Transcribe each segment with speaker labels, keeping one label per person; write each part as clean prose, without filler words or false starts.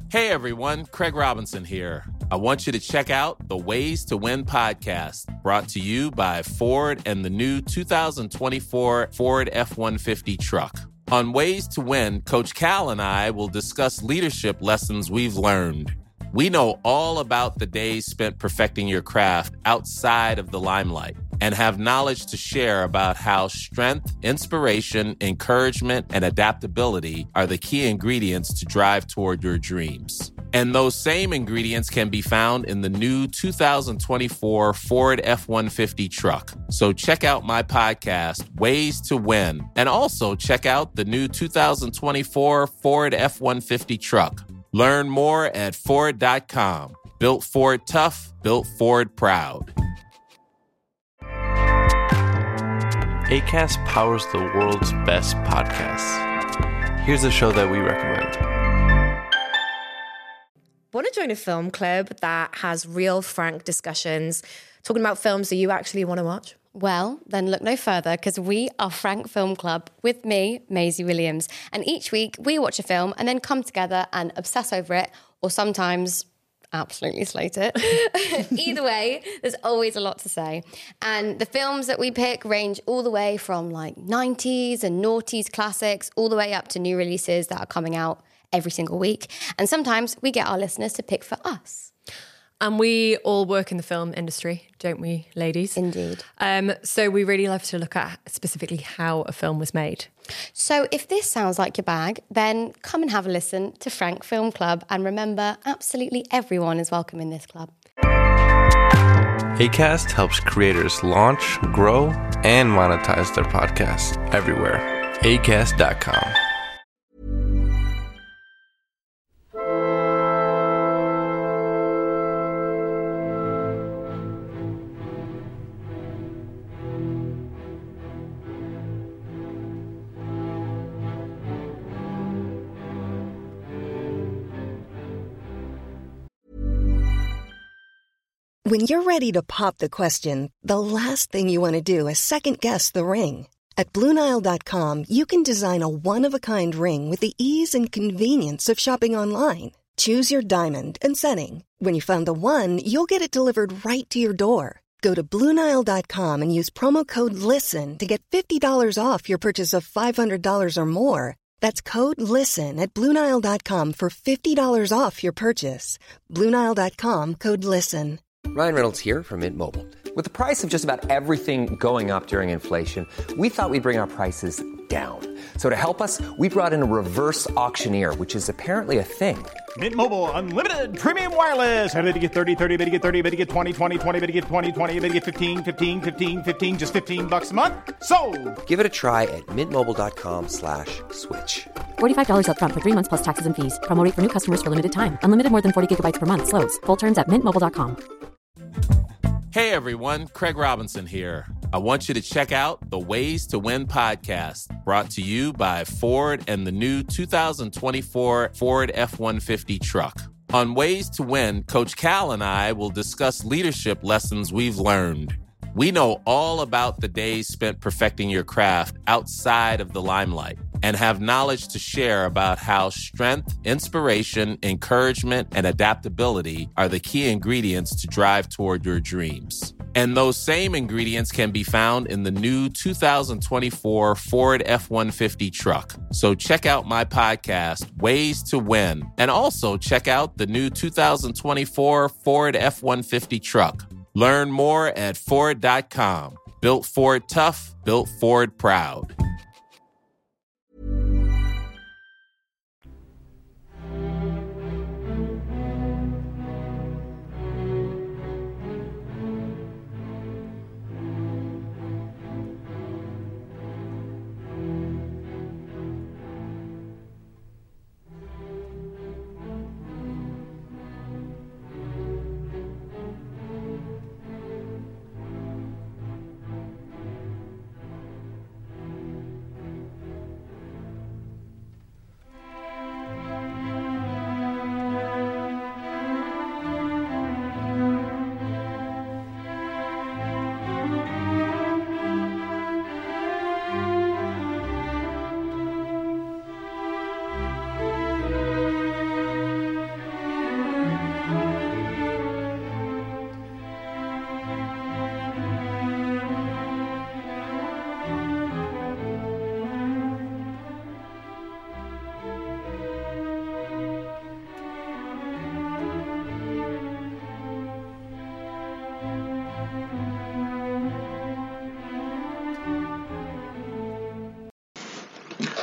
Speaker 1: Hey everyone, Craig Robinson here. I want you to check out the Ways to Win podcast, brought to you by Ford and the new 2024 Ford F-150 truck. On Ways to Win, Coach Cal and I will discuss leadership lessons we've learned. We know all about the days spent perfecting your craft outside of the limelight and have knowledge to share about how strength, inspiration, encouragement, and adaptability are the key ingredients to drive toward your dreams. And those same ingredients can be found in the new 2024 Ford F-150 truck. So check out my podcast, Ways to Win, and also check out the new 2024 Ford F-150 truck. Learn more at Ford.com. Built Ford tough, built Ford proud.
Speaker 2: Acast powers the world's best podcasts. Here's a show that we recommend.
Speaker 3: Want to join a film club that has real, frank discussions, talking about films that you actually want to watch?
Speaker 4: Well, then look no further, because we are Frank Film Club with me, Maisie Williams. And each week we watch a film and then come together and obsess over it, or sometimes absolutely slate it. Either way, there's always a lot to say. And the films that we pick range all the way from like 90s and noughties classics, all the way up to new releases that are coming out every single week. And sometimes we get our listeners to pick for us.
Speaker 5: And we all work in the film industry, don't we, ladies?
Speaker 4: Indeed.
Speaker 5: So we really love to look at specifically how a film was made.
Speaker 4: So if this sounds like your bag, then come and have a listen to Frank Film Club. And remember, absolutely everyone is welcome in this club.
Speaker 2: Acast helps creators launch, grow, and monetize their podcasts everywhere. Acast.com.
Speaker 6: When you're ready to pop the question, the last thing you want to do is second-guess the ring. At BlueNile.com, you can design a one-of-a-kind ring with the ease and convenience of shopping online. Choose your diamond and setting. When you find the one, you'll get it delivered right to your door. Go to BlueNile.com and use promo code LISTEN to get $50 off your purchase of $500 or more. That's code LISTEN at BlueNile.com for $50 off your purchase. BlueNile.com, code LISTEN.
Speaker 7: Ryan Reynolds here from Mint Mobile. With the price of just about everything going up during inflation, we thought we'd bring our prices down. So to help us, we brought in a reverse auctioneer, which is apparently a thing.
Speaker 8: Mint Mobile Unlimited Premium Wireless. How to get 30, 30, bit to get 30, bit to get 20, 20, 20, bit to get 20, 20, bit to get 15, 15, 15, 15, just $15 a month? Sold! Give it a try at mintmobile.com/switch.
Speaker 9: $45 up front for 3 months plus taxes and fees. Promo rate for new customers for limited time. Unlimited more than 40 gigabytes per month. Slows full terms at mintmobile.com.
Speaker 1: Hey everyone, Craig Robinson here. I want you to check out the Ways to Win podcast, brought to you by Ford and the new 2024 Ford F-150 truck. On Ways to Win, Coach Cal and I will discuss leadership lessons we've learned. We know all about the days spent perfecting your craft outside of the limelight and have knowledge to share about how strength, inspiration, encouragement, and adaptability are the key ingredients to drive toward your dreams. And those same ingredients can be found in the new 2024 Ford F-150 truck. So check out my podcast, Ways to Win, and also check out the new 2024 Ford F-150 truck. Learn more at Ford.com. Built Ford tough, built Ford proud.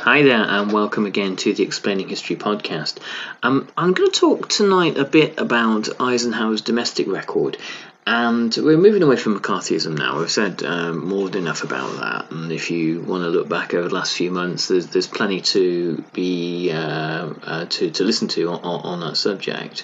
Speaker 10: Hi there, and welcome again to the Explaining History podcast. I'm going to talk tonight a bit about Eisenhower's domestic record, and we're moving away from McCarthyism now. I've said more than enough about that, and if you want to look back over the last few months, there's plenty to be to listen to on that subject.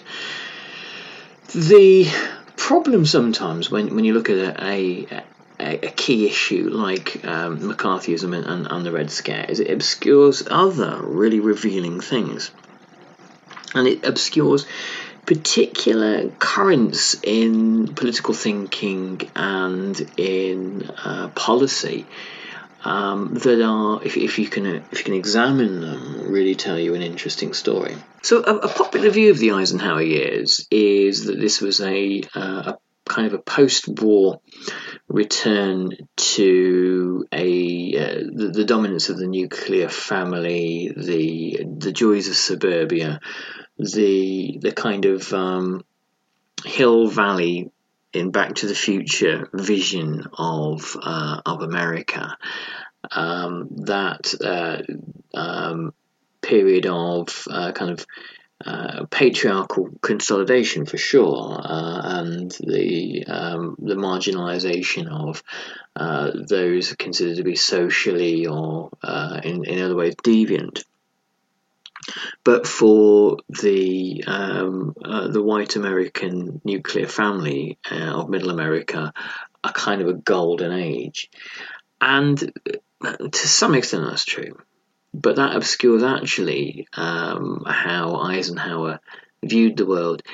Speaker 10: The problem sometimes when you look at a key issue like McCarthyism and the Red Scare is it obscures other really revealing things, and it obscures particular currents in political thinking and in policy that are, if you can examine them, really tell you an interesting story. So a popular view of the Eisenhower years is that this was a kind of a post-war return to the dominance of the nuclear family, the joys of suburbia, the kind of Hill Valley in Back to the Future vision of America. That period of kind of patriarchal consolidation for sure, and the marginalisation of those considered to be socially or in other ways deviant. But for the white American nuclear family of Middle America, a kind of a golden age, and to some extent that's true. But that obscures actually how Eisenhower viewed the world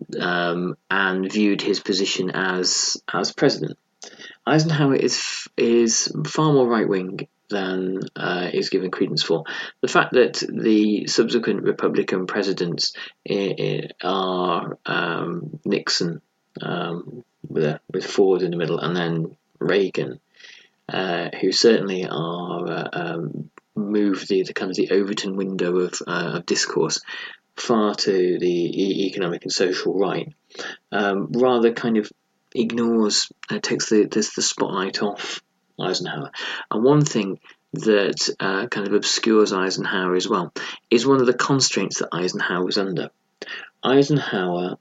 Speaker 10: and viewed his position as president. Eisenhower is far more right-wing than is given credence for. The fact that the subsequent Republican presidents are Nixon with Ford in the middle, and then Reagan, who certainly are move the kind of the Overton window of discourse far to the economic and social right, rather kind of ignores, takes the spotlight off Eisenhower. And one thing that kind of obscures Eisenhower as well is one of the constraints that Eisenhower was under. Eisenhower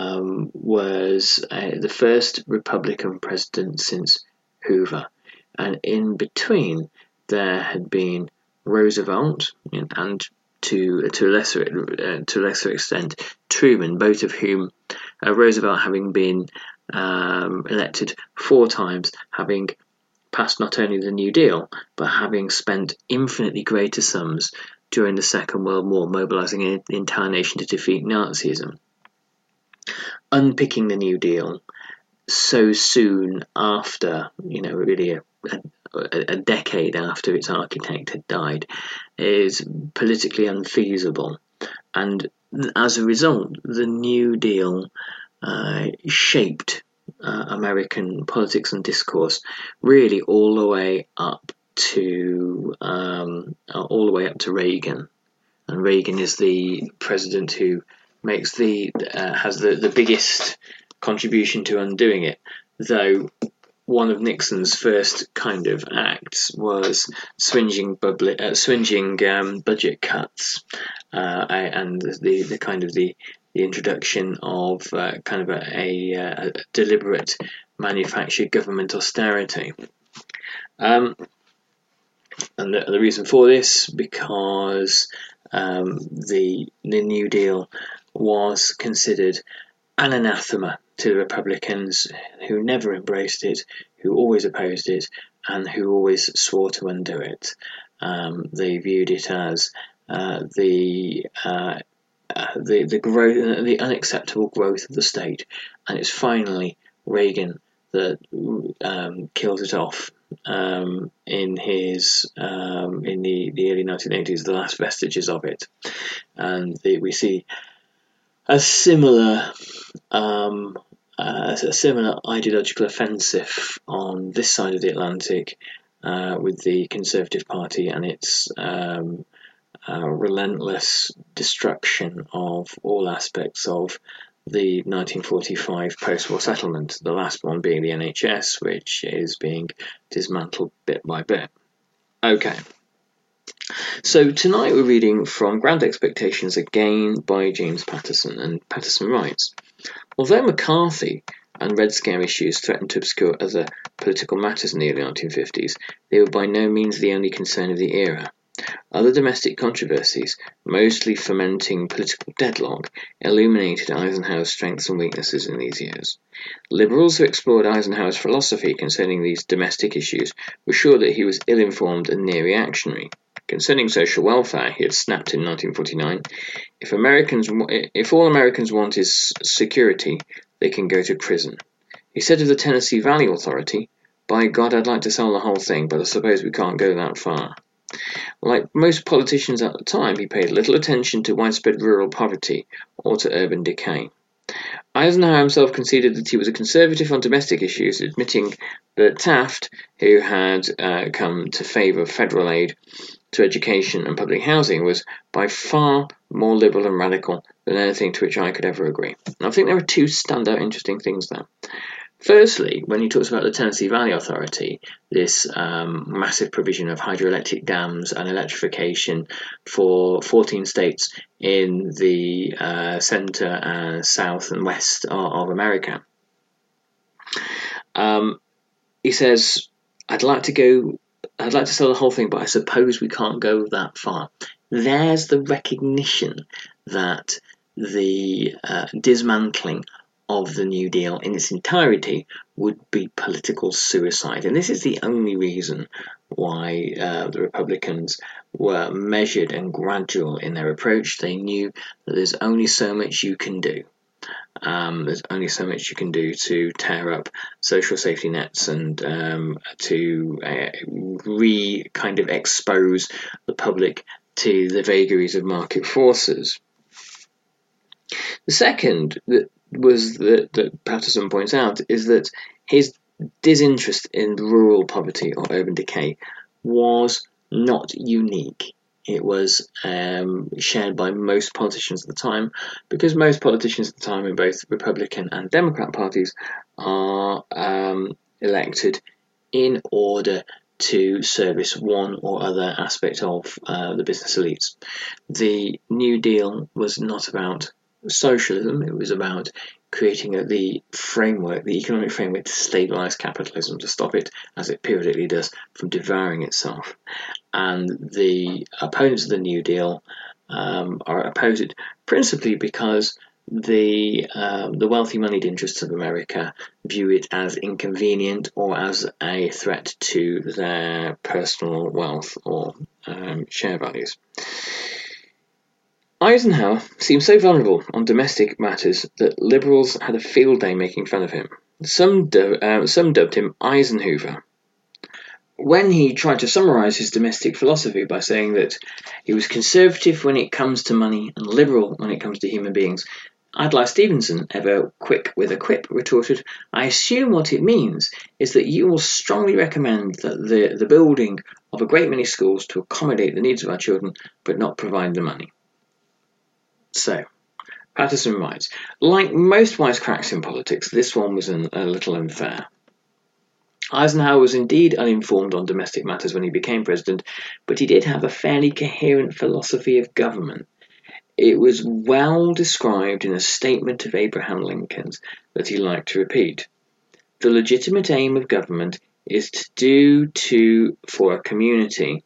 Speaker 10: was the first Republican president since Hoover, and in between there had been Roosevelt and to a lesser extent Truman, both of whom Roosevelt having been elected 4 times, having passed not only the New Deal but having spent infinitely greater sums during the Second World War mobilizing the entire nation to defeat Nazism. Unpicking the New Deal so soon after, really a decade after its architect had died, is politically unfeasible, and as a result the New Deal shaped American politics and discourse really all the way up to Reagan. And Reagan is the president who makes has the biggest contribution to undoing it, though one of Nixon's first kind of acts was swinging budget cuts, and the kind of the introduction of kind of a deliberate manufactured government austerity. And the reason for this, because the New Deal was considered an anathema to the Republicans, who never embraced it, who always opposed it, and who always swore to undo it. They viewed it as the growth, the unacceptable growth of the state, and it's finally Reagan that kills it off in his in the early 1980s, the last vestiges of it, and we see a similar ideological offensive on this side of the Atlantic with the Conservative Party and its relentless destruction of all aspects of the 1945 post-war settlement, the last one being the NHS, which is being dismantled bit by bit. Okay, So tonight we're reading from Grand Expectations again by James Patterson, and Patterson writes, although McCarthy and Red Scare issues threatened to obscure other political matters in the early 1950s, they were by no means the only concern of the era. Other domestic controversies, mostly fomenting political deadlock, illuminated Eisenhower's strengths and weaknesses in these years. Liberals who explored Eisenhower's philosophy concerning these domestic issues were sure that he was ill-informed and near-reactionary. Concerning social welfare, he had snapped in 1949, if all Americans want is security, they can go to prison. He said of the Tennessee Valley Authority, by God, I'd like to sell the whole thing, but I suppose we can't go that far. Like most politicians at the time, he paid little attention to widespread rural poverty or to urban decay. Eisenhower himself conceded that he was a conservative on domestic issues, admitting that Taft, who had come to favour federal aid to education and public housing, was by far more liberal and radical than anything to which I could ever agree. And I think there are two standout interesting things there. Firstly, when he talks about the Tennessee Valley Authority, this massive provision of hydroelectric dams and electrification for 14 states in the centre, south and west of America. He says, I'd like to sell the whole thing, but I suppose we can't go that far. There's the recognition that the dismantling of the New Deal in its entirety would be political suicide. And this is the only reason why the Republicans were measured and gradual in their approach. They knew that there's only so much you can do. There's only so much you can do to tear up social safety nets and to kind of expose the public to the vagaries of market forces. The second that Patterson points out is that his disinterest in rural poverty or urban decay was not unique. It was shared by most politicians at the time, because most politicians at the time in both Republican and Democrat parties are elected in order to service one or other aspect of the business elites. The New Deal was not about socialism, it was about creating the economic framework to stabilise capitalism, to stop it, as it periodically does, from devouring itself. And the opponents of the New Deal are opposed principally because the wealthy moneyed interests of America view it as inconvenient or as a threat to their personal wealth or share values. Eisenhower seemed so vulnerable on domestic matters that liberals had a field day making fun of him. Some dubbed him Eisenhower. When he tried to summarise his domestic philosophy by saying that he was conservative when it comes to money and liberal when it comes to human beings, Adlai Stevenson, ever quick with a quip, retorted, I assume what it means is that you will strongly recommend that the building of a great many schools to accommodate the needs of our children, but not provide the money. So, Patterson writes, like most wisecracks in politics, this one was a little unfair. Eisenhower was indeed uninformed on domestic matters when he became president, but he did have a fairly coherent philosophy of government. It was well described in a statement of Abraham Lincoln's that he liked to repeat. The legitimate aim of government is to do for a community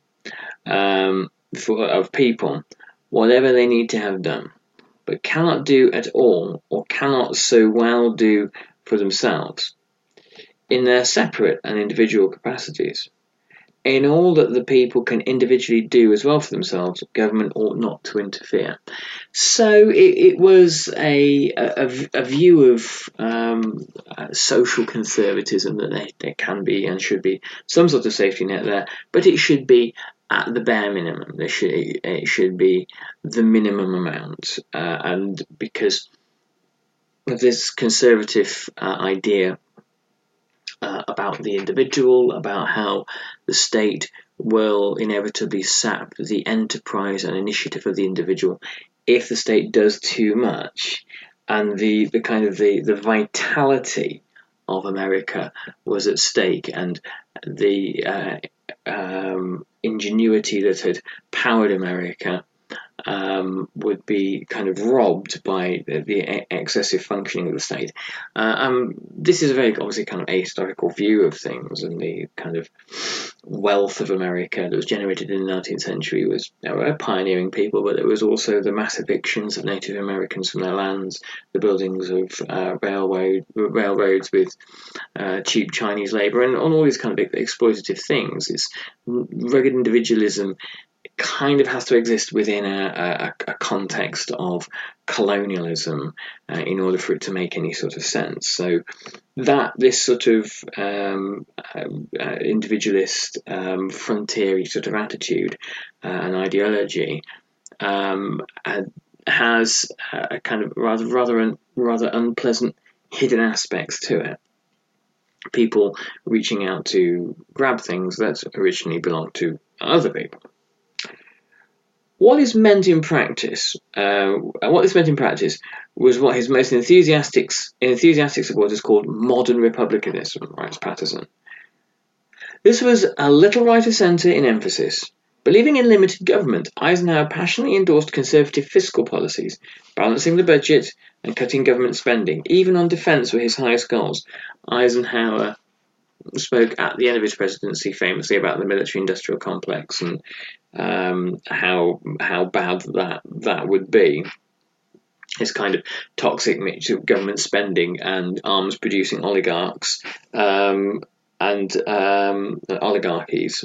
Speaker 10: of people whatever they need to have done, but cannot do at all or cannot so well do for themselves, in their separate and individual capacities. In all that the people can individually do as well for themselves, government ought not to interfere. So it was a view of social conservatism, that there can be and should be some sort of safety net there, but it should be at the bare minimum. It should be the minimum amount, and because of this conservative idea about the individual, about how the state will inevitably sap the enterprise and initiative of the individual if the state does too much, and the vitality of America was at stake, and the ingenuity that had powered America would be kind of robbed by the excessive functioning of the state. This is a very obviously kind of ahistorical view of things, and the kind of wealth of America that was generated in the 19th century was, there were pioneering people, but there was also the mass evictions of Native Americans from their lands, the buildings of railroads with cheap Chinese labour, and all these kind of exploitative things. It's rugged individualism kind of has to exist within a context of colonialism in order for it to make any sort of sense. So that this sort of individualist, frontiery sort of attitude and ideology has a kind of rather unpleasant hidden aspects to it. People reaching out to grab things that originally belonged to other people. What is meant in practice, was what his most enthusiastic supporters called modern republicanism, writes Patterson. This was a little right of centre in emphasis. Believing in limited government, Eisenhower passionately endorsed conservative fiscal policies, balancing the budget and cutting government spending. Even on defence were his highest goals. Eisenhower spoke at the end of his presidency famously about the military-industrial complex and how bad that would be. His kind of toxic mix of government spending and arms-producing oligarchs and oligarchies.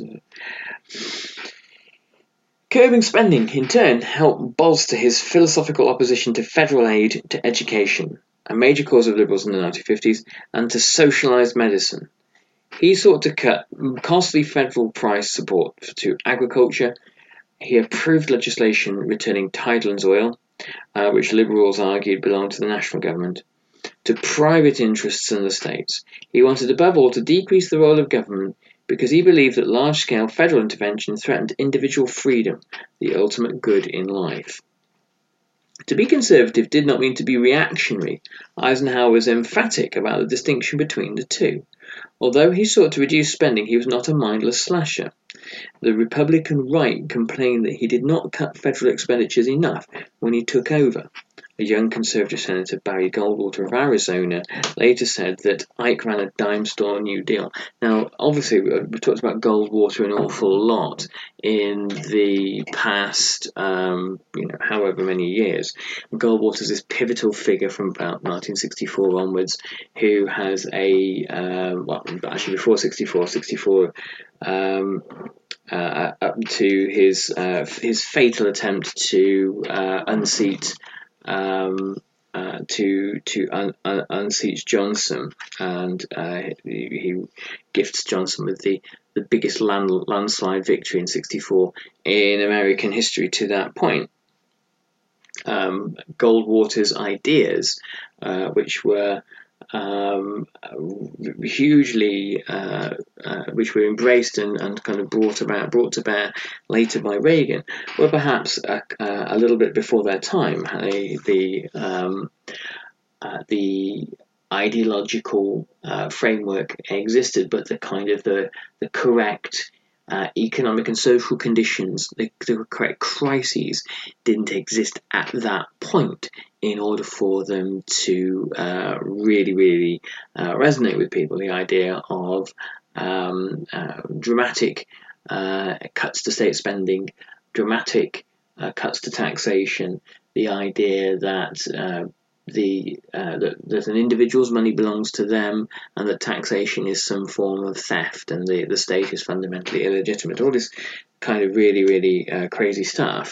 Speaker 10: Curbing spending, in turn, helped bolster his philosophical opposition to federal aid to education, a major cause of Liberals in the 1950s, and to socialised medicine. He sought to cut costly federal price support to agriculture. He approved legislation returning Tidelands oil, which Liberals argued belonged to the national government, to private interests in the states. He wanted above all to decrease the role of government because he believed that large-scale federal intervention threatened individual freedom, the ultimate good in life. To be conservative did not mean to be reactionary. Eisenhower was emphatic about the distinction between the two. Although he sought to reduce spending, he was not a mindless slasher. The Republican right complained that he did not cut federal expenditures enough when he took over. A young Conservative Senator, Barry Goldwater of Arizona, later said that Ike ran a dime-store New Deal. Now, obviously, we've talked about Goldwater an awful lot in the past, however many years. Goldwater's this pivotal figure from about 1964 onwards, who has actually before 64, up to his fatal attempt to unseat unseat Johnson, and he gifts Johnson with the biggest landslide victory in 64 in American history to that point. Goldwater's ideas, which were hugely, which were embraced and kind of brought to bear later by Reagan, were perhaps a little bit before their time. The ideological framework existed, but the kind of the correct economic and social conditions, the correct crises, didn't exist at that point in order for them to really resonate with people. The idea of dramatic cuts to state spending, dramatic cuts to taxation, the idea that that an individual's money belongs to them and that taxation is some form of theft and the state is fundamentally illegitimate. All this kind of really crazy stuff.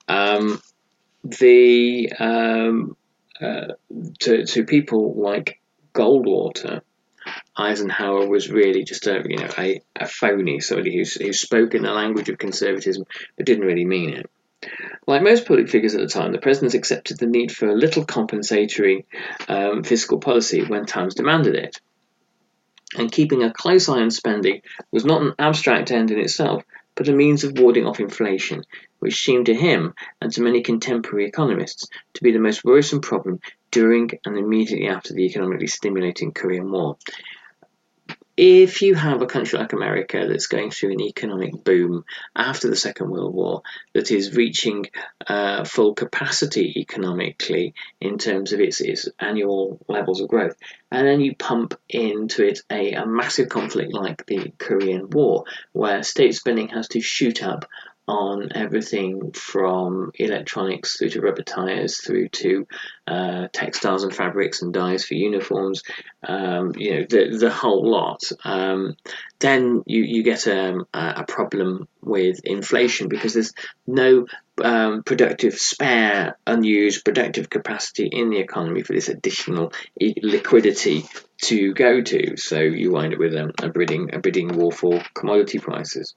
Speaker 10: To people like Goldwater, Eisenhower was really just a phony, somebody who spoke in the language of conservatism but didn't really mean it. Like most public figures at the time, the presidents accepted the need for a little compensatory fiscal policy when times demanded it. And keeping a close eye on spending was not an abstract end in itself, but a means of warding off inflation, which seemed to him and to many contemporary economists to be the most worrisome problem during and immediately after the economically stimulating Korean War. if you have a country like America that's going through an economic boom after the Second World War, that is reaching full capacity economically in terms of its annual levels of growth, and then you pump into it a massive conflict like the Korean War, where state spending has to shoot up on everything from electronics through to rubber tires through to textiles and fabrics and dyes for uniforms, the whole lot, then you get a problem with inflation, because there's no productive spare, unused productive capacity in the economy for this additional liquidity to go to. So you wind up with a bidding war for commodity prices.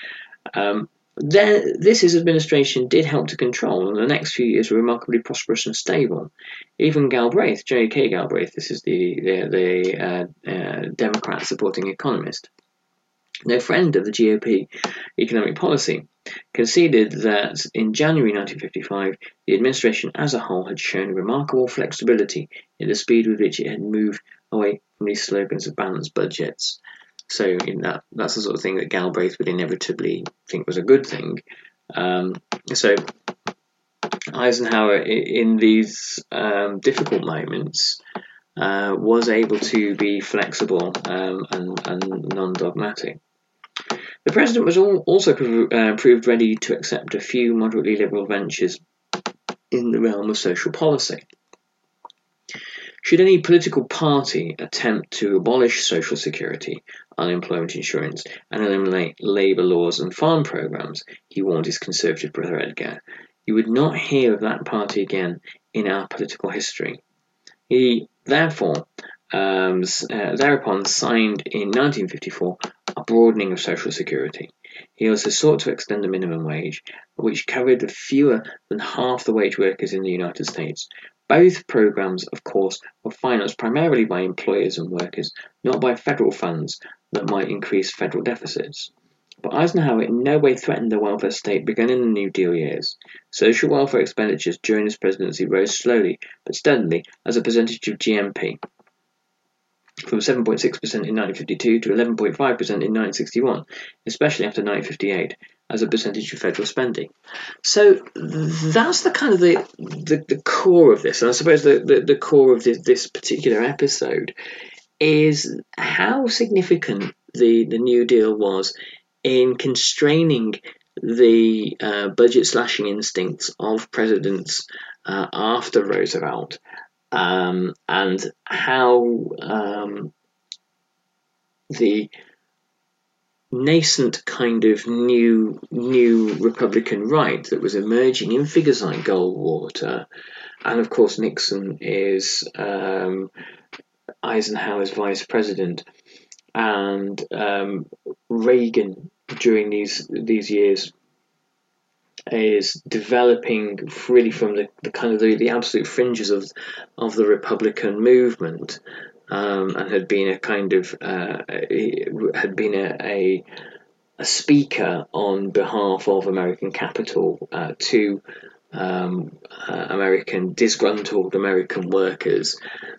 Speaker 10: This administration did help to control, and the next few years were remarkably prosperous and stable. Even Galbraith, J.K. Galbraith, this is the Democrat supporting economist, no friend of the GOP economic policy, conceded that in January 1955, the administration as a whole had shown remarkable flexibility in the speed with which it had moved away from these slogans of balanced budgets. So that's the sort of thing that Galbraith would inevitably think was a good thing. So Eisenhower, in these difficult moments, was able to be flexible and non-dogmatic. The president was also proved ready to accept a few moderately liberal ventures in the realm of social policy. Should any political party attempt to abolish social security, unemployment insurance, and eliminate labour laws and farm programmes, he warned his conservative brother Edgar, you would not hear of that party again in our political history. He thereupon signed in 1954 a broadening of social security. He also sought to extend the minimum wage, which covered fewer than half the wage workers in the United States. Both programs, of course, were financed primarily by employers and workers, not by federal funds that might increase federal deficits. But Eisenhower in no way threatened the welfare state begun in the New Deal years. Social welfare expenditures during his presidency rose slowly but steadily as a percentage of GNP, from 7.6% in 1952 to 11.5% in 1961, especially after 1958, as a percentage of federal spending. So that's the kind of the core of this, and I suppose the core of this particular episode is how significant the New Deal was in constraining the budget slashing instincts of presidents after Roosevelt. And how the nascent kind of new Republican right that was emerging in figures like Goldwater, and of course Nixon is Eisenhower's vice president, and Reagan during these years is developing really from the kind of the absolute fringes of the Republican movement, and had been a kind of had been a speaker on behalf of American capital to disgruntled American workers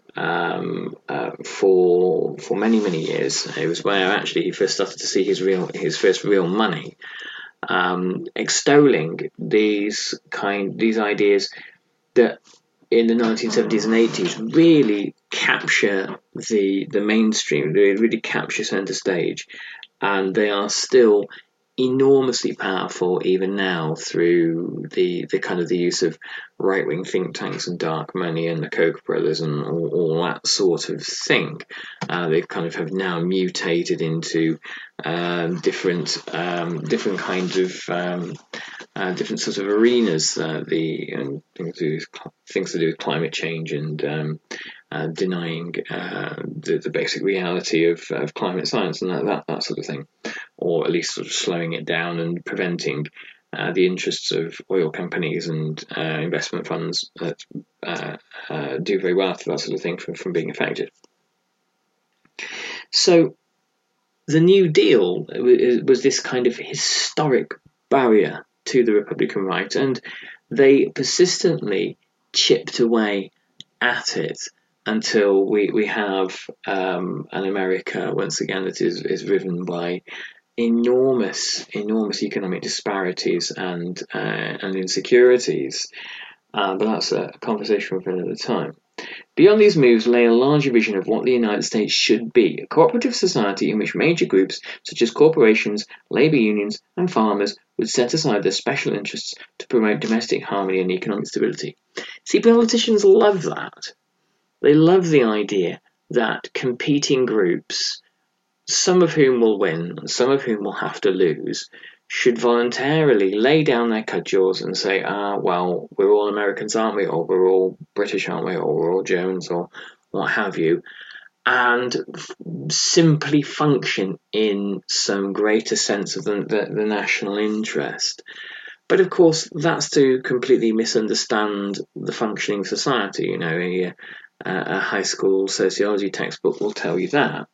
Speaker 10: for many years. It was where actually he first started to see his first real money. Extolling these ideas that in the 1970s and 80s really capture the mainstream, they really capture centre stage, and they are still enormously powerful even now through the kind of the use of right-wing think tanks and dark money and the Koch brothers and all that sort of thing. They kind of have now mutated into different kinds of different sorts of arenas. Things to do with climate change and denying the basic reality of climate science and that sort of thing, or at least sort of slowing it down and preventing the interests of oil companies and investment funds that do very well for that sort of thing from being affected. So the New Deal was this kind of historic barrier to the Republican right, and they persistently chipped away at it until we have an America once again that is riven by enormous economic disparities and insecurities. But that's a conversation for another time. Beyond these moves lay a larger vision of what the United States should be, a cooperative society in which major groups such as corporations, labour unions and farmers would set aside their special interests to promote domestic harmony and economic stability. See, politicians love that. They love the idea that competing groups, some of whom will win and some of whom will have to lose, should voluntarily lay down their cudgels and say, well, we're all Americans, aren't we? Or we're all British, aren't we? Or we're all Germans, or what have you, and simply function in some greater sense of the national interest. But of course, that's to completely misunderstand the functioning of society. You know, a high school sociology textbook will tell you that.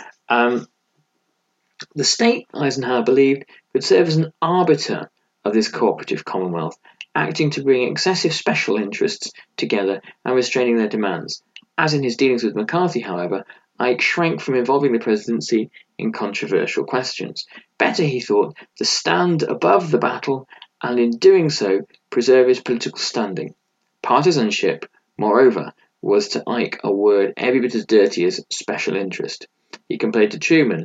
Speaker 10: The state, Eisenhower believed, could serve as an arbiter of this cooperative commonwealth, acting to bring excessive special interests together and restraining their demands. As in his dealings with McCarthy, however, Ike shrank from involving the presidency in controversial questions. Better, he thought, to stand above the battle and in doing so preserve his political standing. Partisanship, moreover, was to Ike a word every bit as dirty as special interest. He complained that Truman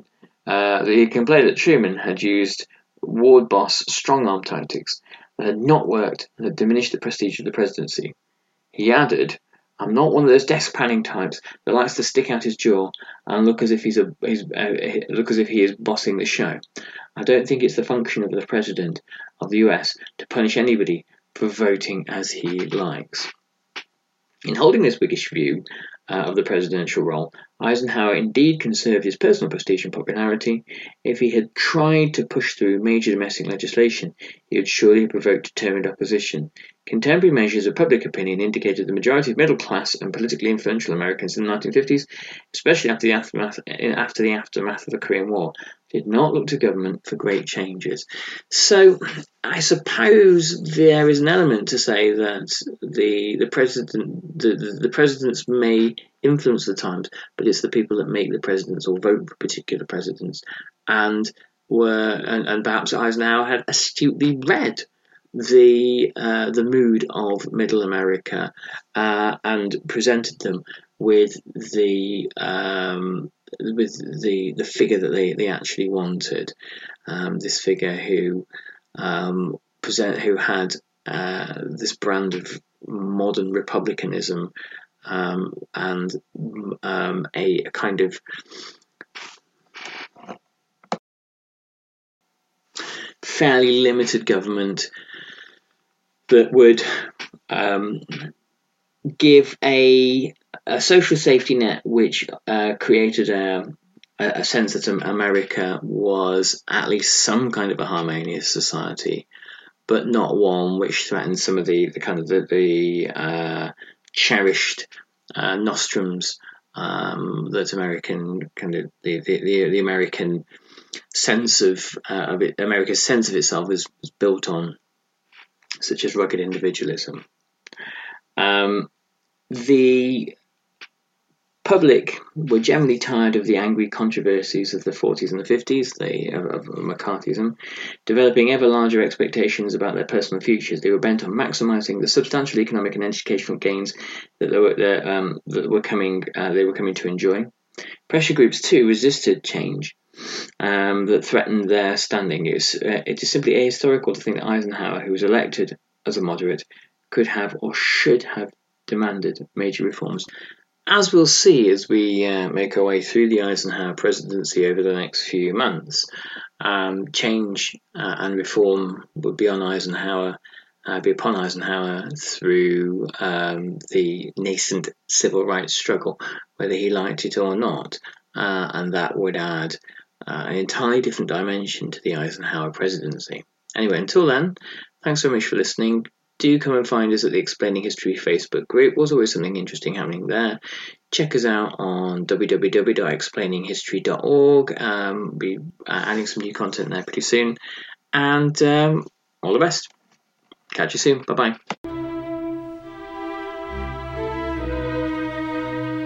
Speaker 10: had used ward boss strong-arm tactics that had not worked and had diminished the prestige of the presidency. He added, "I'm not one of those desk-panning types that likes to stick out his jaw and look as if he is bossing the show. I don't think it's the function of the president of the US to punish anybody for voting as he likes." In holding this Whiggish view of the presidential role, Eisenhower indeed conserved his personal prestige and popularity. If he had tried to push through major domestic legislation, he would surely have provoked determined opposition. Contemporary measures of public opinion indicated the majority of middle-class and politically influential Americans in the 1950s, especially after the aftermath of the Korean War, did not look to government for great changes. So I suppose there is an element to say that the presidents may influence the times, but it's the people that make the presidents or vote for particular presidents, and perhaps Eisenhower had astutely read the mood of Middle America and presented them with the figure that they actually wanted. This figure who had this brand of modern republicanism and a kind of fairly limited government that would give a social safety net which created a sense that America was at least some kind of a harmonious society, but not one which threatened some of the cherished nostrums that American the American sense of America's sense of itself was built on, such as rugged individualism. The public were generally tired of the angry controversies of the 40s and the 50s, of McCarthyism, developing ever larger expectations about their personal futures. They were bent on maximising the substantial economic and educational gains that they were coming to enjoy. Pressure groups too resisted change that threatened their standing. It is simply ahistorical to think that Eisenhower, who was elected as a moderate, could have or should have demanded major reforms. As we'll see as we make our way through the Eisenhower presidency over the next few months, change and reform would be upon Eisenhower through the nascent civil rights struggle, whether he liked it or not, and that would add an entirely different dimension to the Eisenhower presidency. Anyway, until then, thanks so much for listening. Do come and find us at the Explaining History Facebook group. There's always something interesting happening there. Check us out on www.explaininghistory.org. We'll be adding some new content there pretty soon. And all the best. Catch you soon. Bye-bye.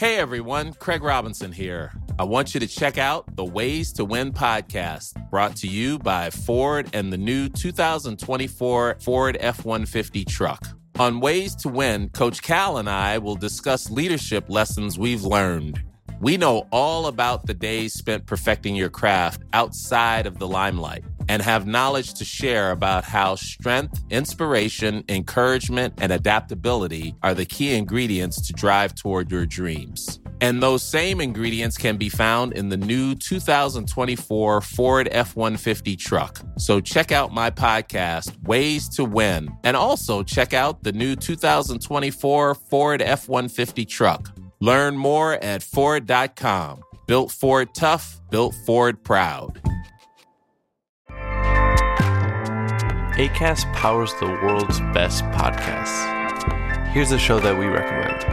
Speaker 1: Hey everyone, Craig Robinson here. I want you to check out the Ways to Win podcast, brought to you by Ford and the new 2024 Ford F-150 truck. On Ways to Win, Coach Cal and I will discuss leadership lessons we've learned. We know all about the days spent perfecting your craft outside of the limelight and have knowledge to share about how strength, inspiration, encouragement, and adaptability are the key ingredients to drive toward your dreams. And those same ingredients can be found in the new 2024 Ford F-150 truck. So check out my podcast, Ways to Win, and also check out the new 2024 Ford F-150 truck. Learn more at Ford.com. Built Ford tough, built Ford proud.
Speaker 2: Acast powers the world's best podcasts. Here's a show that we recommend.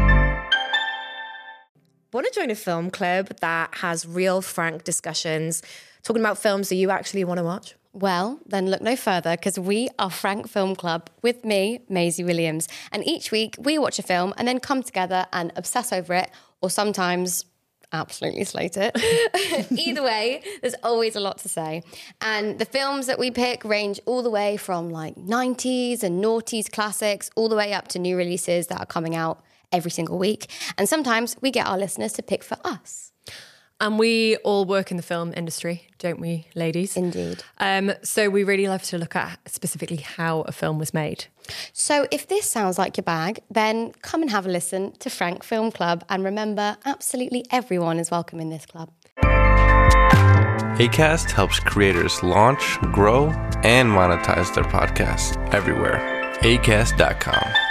Speaker 3: Want to join a film club that has real, frank discussions, talking about films that you actually want to watch?
Speaker 4: Well, then look no further, because we are Frank Film Club with me, Maisie Williams. And each week we watch a film and then come together and obsess over it, or sometimes absolutely slate it. Either way, there's always a lot to say. And the films that we pick range all the way from like 90s and noughties classics, all the way up to new releases that are coming out every single week. And sometimes we get our listeners to pick for us.
Speaker 5: And we all work in the film industry, don't we, ladies?
Speaker 4: Indeed.
Speaker 5: So we really love to look at specifically how a film was made.
Speaker 4: So if this sounds like your bag, then come and have a listen to Frank Film Club. And remember, absolutely everyone is welcome in this club.
Speaker 2: Acast helps creators launch, grow, and monetize their podcasts everywhere. Acast.com.